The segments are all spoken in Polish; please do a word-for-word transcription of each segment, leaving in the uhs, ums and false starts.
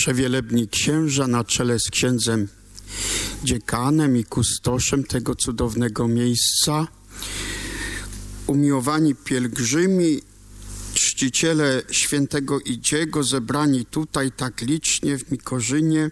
Przewielebni księża na czele z księdzem dziekanem i kustoszem tego cudownego miejsca, umiłowani pielgrzymi, czciciele świętego Idziego zebrani tutaj tak licznie w Mikorzynie.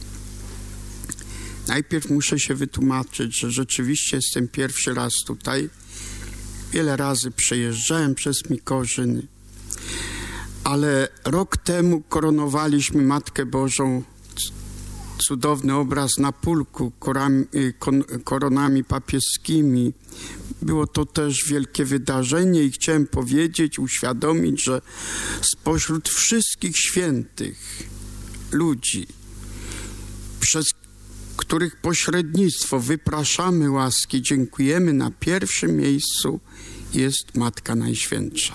Najpierw muszę się wytłumaczyć, że rzeczywiście jestem pierwszy raz tutaj. Wiele razy przejeżdżałem przez Mikorzyn, ale rok temu koronowaliśmy Matkę Bożą, cudowny obraz na pulku korami, koronami papieskimi. Było to też wielkie wydarzenie i chciałem powiedzieć, uświadomić, że spośród wszystkich świętych ludzi, przez których pośrednictwo wypraszamy łaski, dziękujemy, na pierwszym miejscu jest Matka Najświętsza.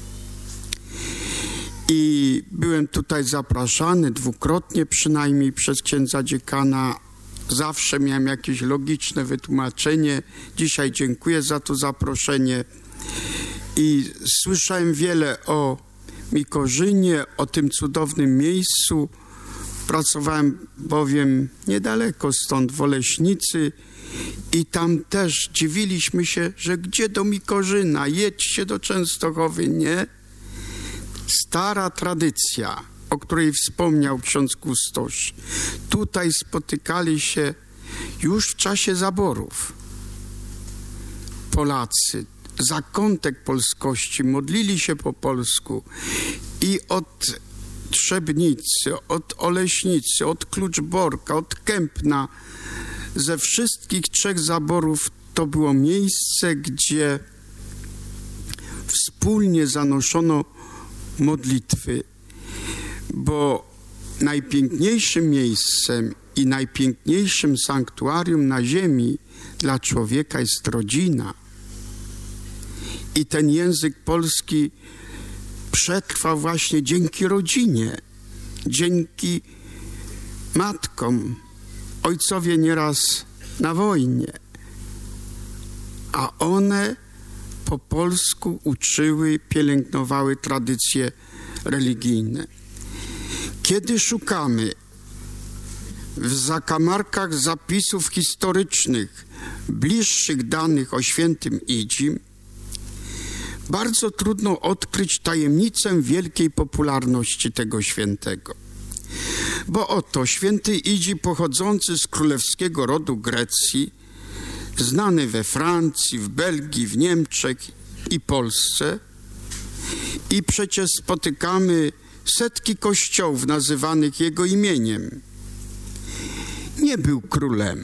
I byłem tutaj zapraszany dwukrotnie przynajmniej przez księdza dziekana. Zawsze miałem jakieś logiczne wytłumaczenie. Dzisiaj dziękuję za to zaproszenie. I słyszałem wiele o Mikorzynie, o tym cudownym miejscu. Pracowałem bowiem niedaleko stąd, w Oleśnicy, i tam też dziwiliśmy się, że gdzie do Mikorzyna, jedźcie do Częstochowy, nie? Stara tradycja, o której wspomniał ksiądz kustosz. Tutaj spotykali się już w czasie zaborów Polacy, zakątek polskości, modlili się po polsku i od Trzebnicy, od Oleśnicy, od Kluczborka, od Kępna, ze wszystkich trzech zaborów to było miejsce, gdzie wspólnie zanoszono modlitwy, bo najpiękniejszym miejscem i najpiękniejszym sanktuarium na ziemi dla człowieka jest rodzina. I ten język polski przetrwał właśnie dzięki rodzinie, dzięki matkom. Ojcowie nieraz na wojnie, a one po polsku uczyły, pielęgnowały tradycje religijne. Kiedy szukamy w zakamarkach zapisów historycznych bliższych danych o świętym Idzim, bardzo trudno odkryć tajemnicę wielkiej popularności tego świętego. Bo oto święty Idzi, pochodzący z królewskiego rodu Grecji, znany we Francji, w Belgii, w Niemczech i Polsce, i przecież spotykamy setki kościołów nazywanych jego imieniem. Nie był królem,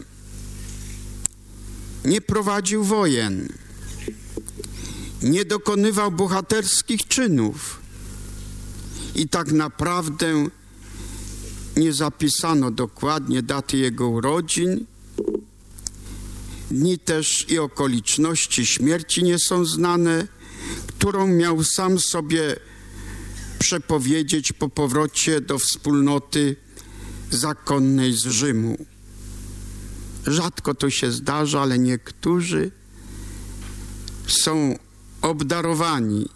nie prowadził wojen, nie dokonywał bohaterskich czynów i tak naprawdę nie zapisano dokładnie daty jego urodzin, dni też i okoliczności śmierci nie są znane, którą miał sam sobie przepowiedzieć po powrocie do wspólnoty zakonnej z Rzymu. Rzadko to się zdarza, ale niektórzy są obdarowani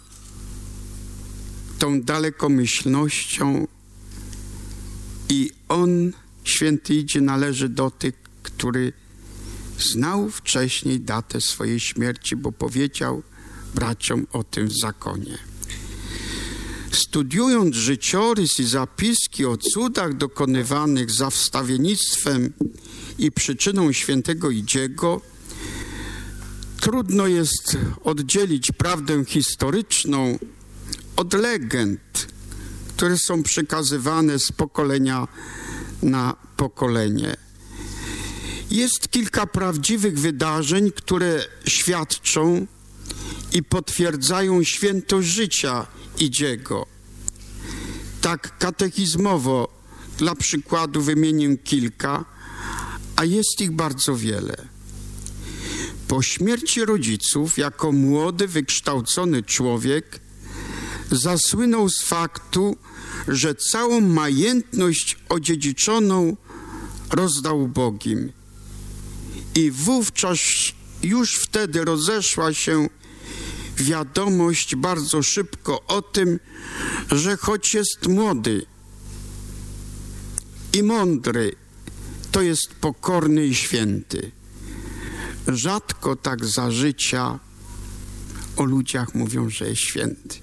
tą dalekomyślnością i on, święty Idzie, należy do tych, który znał wcześniej datę swojej śmierci, bo powiedział braciom o tym w zakonie. Studiując życiorys i zapiski o cudach dokonywanych za wstawiennictwem i przyczyną świętego Idziego, trudno jest oddzielić prawdę historyczną od legend, które są przekazywane z pokolenia na pokolenie. Jest kilka prawdziwych wydarzeń, które świadczą i potwierdzają świętość życia Idziego. Tak katechizmowo dla przykładu wymienię kilka, a jest ich bardzo wiele. Po śmierci rodziców, jako młody, wykształcony człowiek, zasłynął z faktu, że całą majętność odziedziczoną rozdał ubogim. I wówczas już wtedy rozeszła się wiadomość bardzo szybko o tym, że choć jest młody, i mądry to jest pokorny i święty. Rzadko tak za życia o ludziach mówią, że jest święty.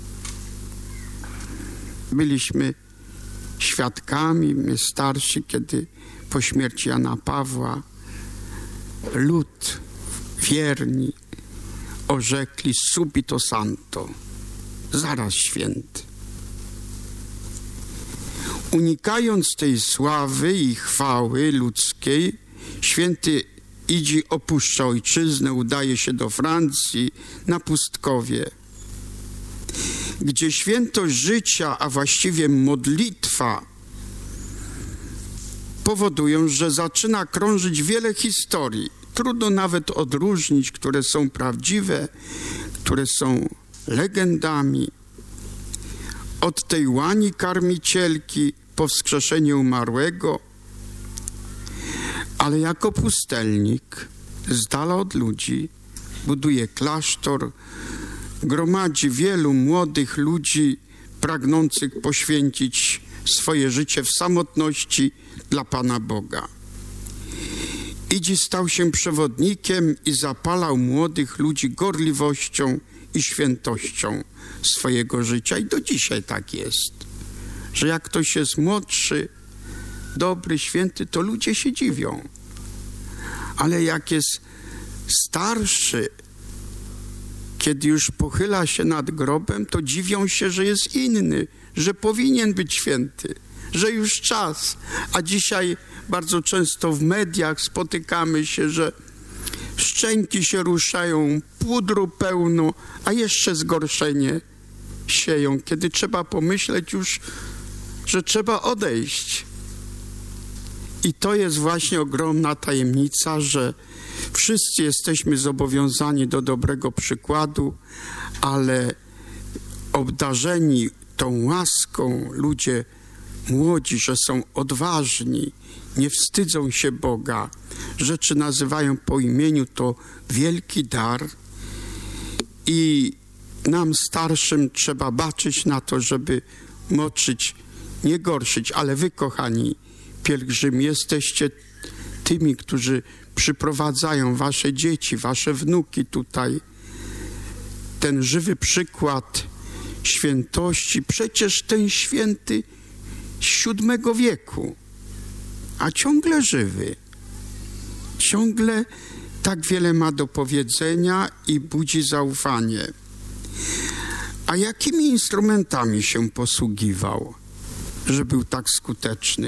Byliśmy świadkami, my starsi, kiedy po śmierci Jana Pawła lud wierni orzekli subito santo, zaraz święty. Unikając tej sławy i chwały ludzkiej, święty Idzi opuszcza ojczyznę, udaje się do Francji na pustkowie, gdzie świętość życia, a właściwie modlitwa powodują, że zaczyna krążyć wiele historii. Trudno nawet odróżnić, które są prawdziwe, które są legendami. Od tej łani karmicielki po wskrzeszenie umarłego, ale jako pustelnik z dala od ludzi buduje klasztor, gromadzi wielu młodych ludzi pragnących poświęcić swoje życie w samotności dla Pana Boga. Idzi stał się przewodnikiem i zapalał młodych ludzi gorliwością i świętością swojego życia. I do dzisiaj tak jest, że jak ktoś jest młodszy, dobry, święty, to ludzie się dziwią. Ale jak jest starszy, kiedy już pochyla się nad grobem, to dziwią się, że jest inny, że powinien być święty, że już czas. A dzisiaj bardzo często w mediach spotykamy się, że szczęki się ruszają, pudru pełno, a jeszcze zgorszenie sieją, kiedy trzeba pomyśleć już, że trzeba odejść. I to jest właśnie ogromna tajemnica, że wszyscy jesteśmy zobowiązani do dobrego przykładu, ale obdarzeni tą łaską ludzie młodzi, że są odważni, nie wstydzą się Boga, rzeczy nazywają po imieniu, to wielki dar i nam starszym trzeba baczyć na to, żeby moczyć, nie gorszyć, ale wy, kochani pielgrzymi, jesteście tymi, którzy przyprowadzają wasze dzieci, wasze wnuki tutaj. Ten żywy przykład świętości, przecież ten święty z siódmego wieku, a ciągle żywy, ciągle tak wiele ma do powiedzenia i budzi zaufanie. A jakimi instrumentami się posługiwał, że był tak skuteczny?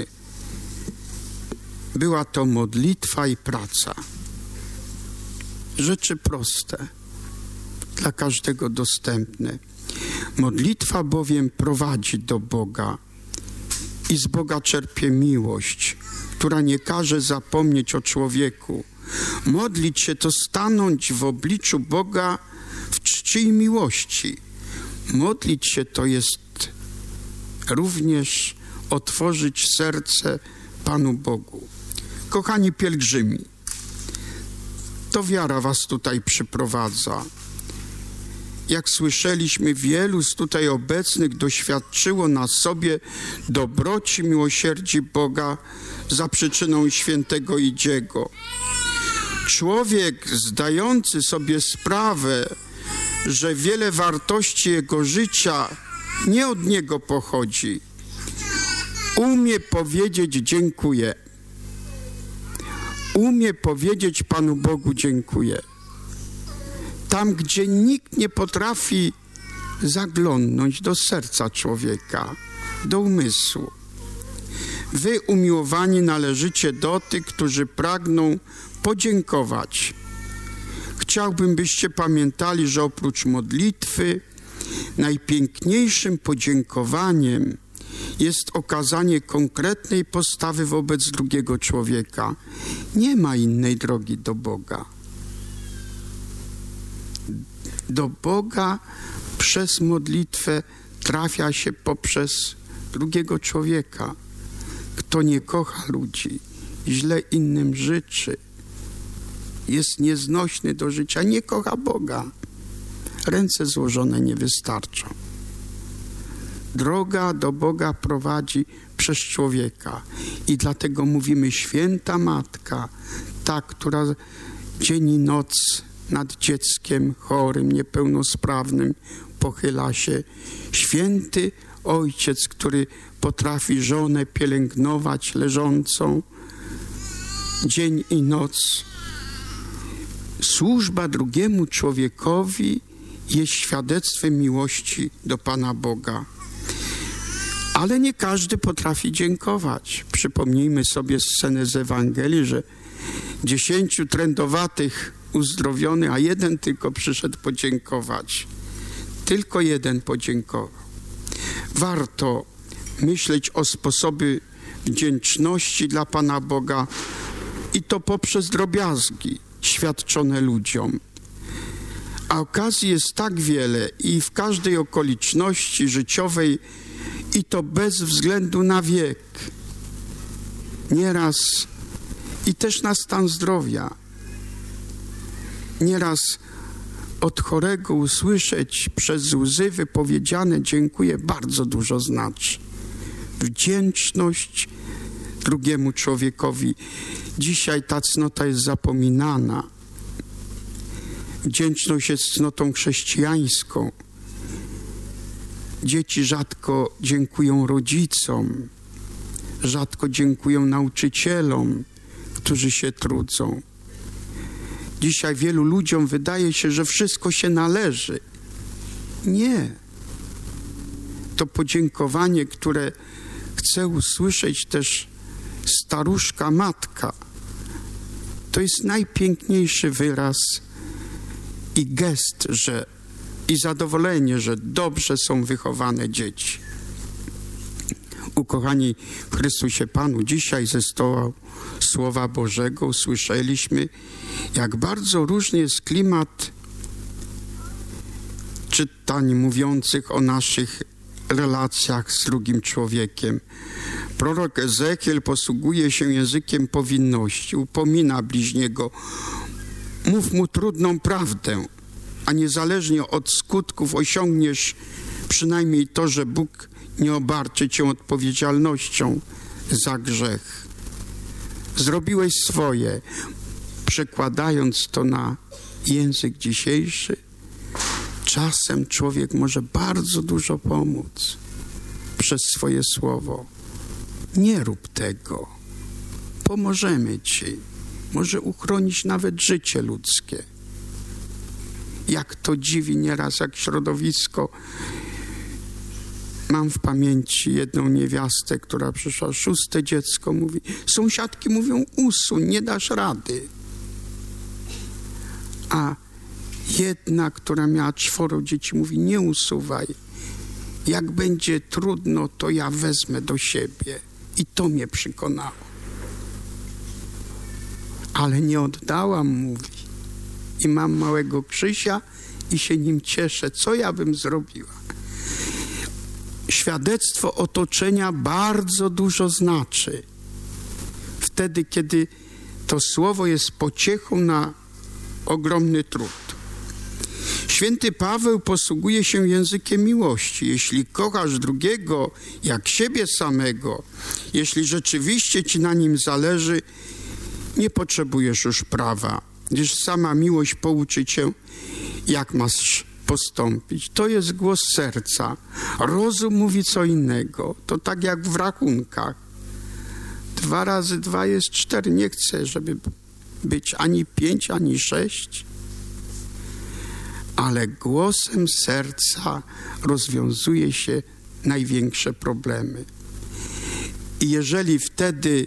Była to modlitwa i praca. Rzeczy proste, dla każdego dostępne. Modlitwa bowiem prowadzi do Boga i z Boga czerpie miłość, która nie każe zapomnieć o człowieku. Modlić się to stanąć w obliczu Boga w czci i miłości. Modlić się to jest również otworzyć serce Panu Bogu. Kochani pielgrzymi, to wiara was tutaj przyprowadza. Jak słyszeliśmy, wielu z tutaj obecnych doświadczyło na sobie dobroci, miłosierdzi Boga za przyczyną świętego Idziego. Człowiek zdający sobie sprawę, że wiele wartości jego życia nie od niego pochodzi, umie powiedzieć dziękuję. Umie powiedzieć Panu Bogu dziękuję. Tam, gdzie nikt nie potrafi zaglądnąć do serca człowieka, do umysłu. Wy, umiłowani, należycie do tych, którzy pragną podziękować. Chciałbym, byście pamiętali, że oprócz modlitwy najpiękniejszym podziękowaniem jest okazanie konkretnej postawy wobec drugiego człowieka. Nie ma innej drogi do Boga. Do Boga przez modlitwę trafia się poprzez drugiego człowieka. Kto nie kocha ludzi, źle innym życzy, jest nieznośny do życia, nie kocha Boga. Ręce złożone nie wystarczą. Droga do Boga prowadzi przez człowieka. I dlatego mówimy święta Matka, ta, która dzień i noc nad dzieckiem chorym, niepełnosprawnym pochyla się. Święty Ojciec, który potrafi żonę pielęgnować leżącą dzień i noc. Służba drugiemu człowiekowi jest świadectwem miłości do Pana Boga. Ale nie każdy potrafi dziękować. Przypomnijmy sobie scenę z Ewangelii, że dziesięciu trędowatych uzdrowionych, a jeden tylko przyszedł podziękować. Tylko jeden podziękował. Warto myśleć o sposobie wdzięczności dla Pana Boga i to poprzez drobiazgi świadczone ludziom. A okazji jest tak wiele i w każdej okoliczności życiowej i to bez względu na wiek. Nieraz i też na stan zdrowia. Nieraz od chorego usłyszeć przez łzy wypowiedziane dziękuję bardzo dużo znaczy. Wdzięczność drugiemu człowiekowi. Dzisiaj ta cnota jest zapominana. Wdzięczność jest cnotą chrześcijańską. Dzieci rzadko dziękują rodzicom, rzadko dziękują nauczycielom, którzy się trudzą. Dzisiaj wielu ludziom wydaje się, że wszystko się należy. Nie. To podziękowanie, które chce usłyszeć też staruszka matka, to jest najpiękniejszy wyraz i gest, że i zadowolenie, że dobrze są wychowane dzieci. Ukochani w Chrystusie Panu, dzisiaj ze stołu Słowa Bożego usłyszeliśmy, jak bardzo różny jest klimat czytań mówiących o naszych relacjach z drugim człowiekiem. Prorok Ezechiel posługuje się językiem powinności, upomina bliźniego, mów mu trudną prawdę, a niezależnie od skutków osiągniesz przynajmniej to, że Bóg nie obarczy cię odpowiedzialnością za grzech. Zrobiłeś swoje, przekładając to na język dzisiejszy. Czasem człowiek może bardzo dużo pomóc przez swoje słowo. Nie rób tego. Pomożemy ci. Może uchronić nawet życie ludzkie. Jak to dziwi nieraz, jak środowisko. Mam w pamięci jedną niewiastę, która przyszła, szóste dziecko, mówi, sąsiadki mówią, usuń, nie dasz rady. A jedna, która miała czworo dzieci, mówi, nie usuwaj. Jak będzie trudno, to ja wezmę do siebie. I to mnie przekonało. Ale nie oddałam, mówi. I mam małego Krzysia i się nim cieszę. Co ja bym zrobiła? Świadectwo otoczenia bardzo dużo znaczy. Wtedy, kiedy to słowo jest pociechą na ogromny trud. Święty Paweł posługuje się językiem miłości. Jeśli kochasz drugiego jak siebie samego, jeśli rzeczywiście ci na nim zależy, nie potrzebujesz już prawa, gdyż sama miłość pouczy cię, jak masz postąpić. To jest głos serca. Rozum mówi co innego. To tak jak w rachunkach. Dwa razy dwa jest cztery. Nie chcę, żeby być ani pięć, ani sześć. Ale głosem serca rozwiązuje się największe problemy. I jeżeli wtedy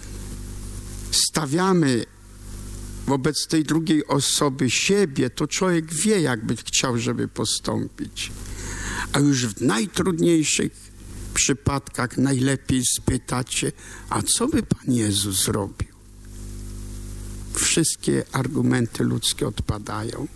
stawiamy wobec tej drugiej osoby siebie, to człowiek wie, jakby chciał, żeby postąpić. A już w najtrudniejszych przypadkach najlepiej spytać się, a co by Pan Jezus zrobił? Wszystkie argumenty ludzkie odpadają.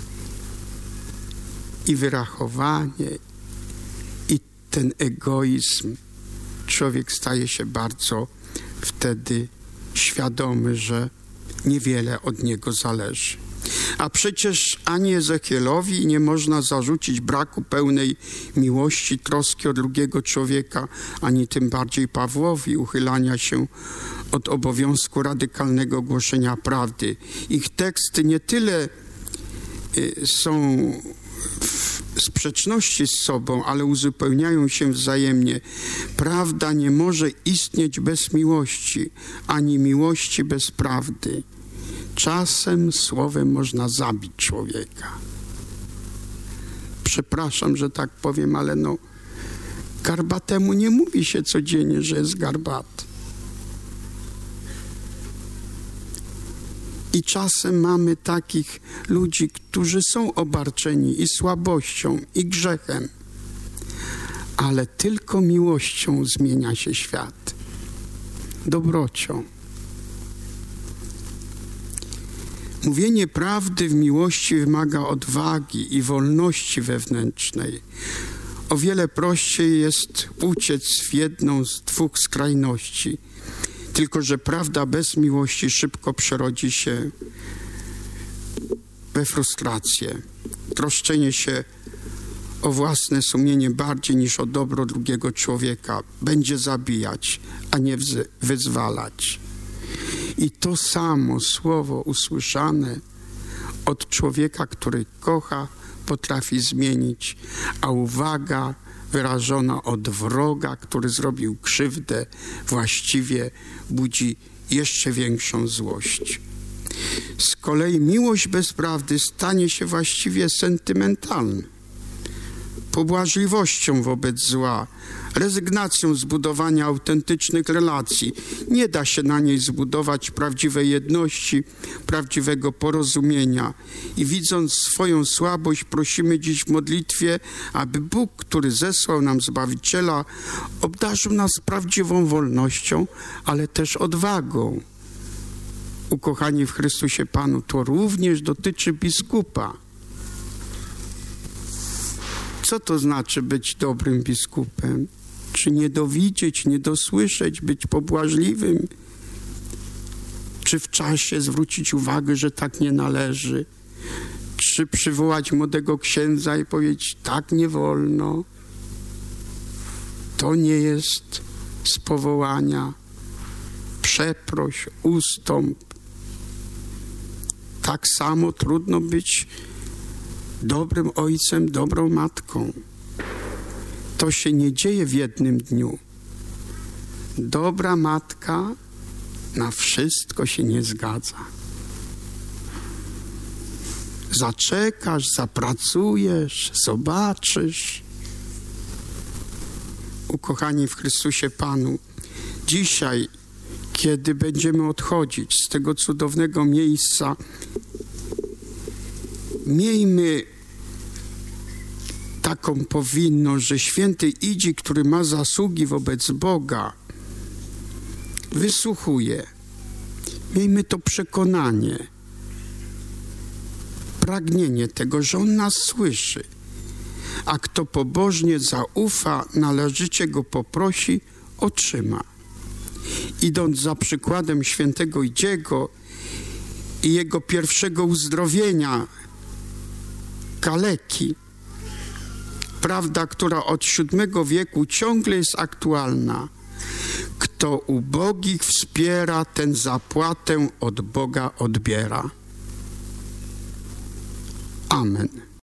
I wyrachowanie, i ten egoizm. Człowiek staje się bardzo wtedy świadomy, że niewiele od niego zależy. A przecież ani Ezechielowi nie można zarzucić braku pełnej miłości, troski o drugiego człowieka, ani tym bardziej Pawłowi uchylania się od obowiązku radykalnego głoszenia prawdy. Ich teksty nie tyle są w sprzeczności z sobą, ale uzupełniają się wzajemnie. Prawda nie może istnieć bez miłości, ani miłości bez prawdy. Czasem słowem można zabić człowieka. Przepraszam, że tak powiem, ale no garbatemu nie mówi się codziennie, że jest garbaty. I czasem mamy takich ludzi, którzy są obarczeni i słabością, i grzechem, ale tylko miłością zmienia się świat, dobrocią. Mówienie prawdy w miłości wymaga odwagi i wolności wewnętrznej. O wiele prościej jest uciec w jedną z dwóch skrajności. Tylko że prawda bez miłości szybko przerodzi się we frustrację. Troszczenie się o własne sumienie bardziej niż o dobro drugiego człowieka będzie zabijać, a nie wyzwalać. I to samo słowo usłyszane od człowieka, który kocha, potrafi zmienić, a uwaga wyrażona od wroga, który zrobił krzywdę, właściwie budzi jeszcze większą złość. Z kolei miłość bez prawdy stanie się właściwie sentymentalna, pobłażliwością wobec zła, rezygnacją z budowania autentycznych relacji. Nie da się na niej zbudować prawdziwej jedności, prawdziwego porozumienia. I widząc swoją słabość, prosimy dziś w modlitwie, aby Bóg, który zesłał nam Zbawiciela, obdarzył nas prawdziwą wolnością, ale też odwagą. Ukochani w Chrystusie Panu, to również dotyczy biskupa. Co to znaczy być dobrym biskupem? Czy nie dowidzieć, nie dosłyszeć, być pobłażliwym? Czy w czasie zwrócić uwagę, że tak nie należy? Czy przywołać młodego księdza i powiedzieć, tak nie wolno? To nie jest z powołania. Przeproś, ustąp. Tak samo trudno być dobrym ojcem, dobrą matką. To się nie dzieje w jednym dniu. Dobra matka na wszystko się nie zgadza. Zaczekasz, zapracujesz, zobaczysz. Ukochani w Chrystusie Panu, dzisiaj, kiedy będziemy odchodzić z tego cudownego miejsca, miejmy taką powinność, że święty Idzi, który ma zasługi wobec Boga, wysłuchuje. Miejmy to przekonanie, pragnienie tego, że On nas słyszy. A kto pobożnie zaufa, należycie Go poprosi, otrzyma. Idąc za przykładem świętego Idziego i jego pierwszego uzdrowienia, kaleki, prawda, która od siódmego wieku ciągle jest aktualna. Kto ubogich wspiera, ten zapłatę od Boga odbiera. Amen.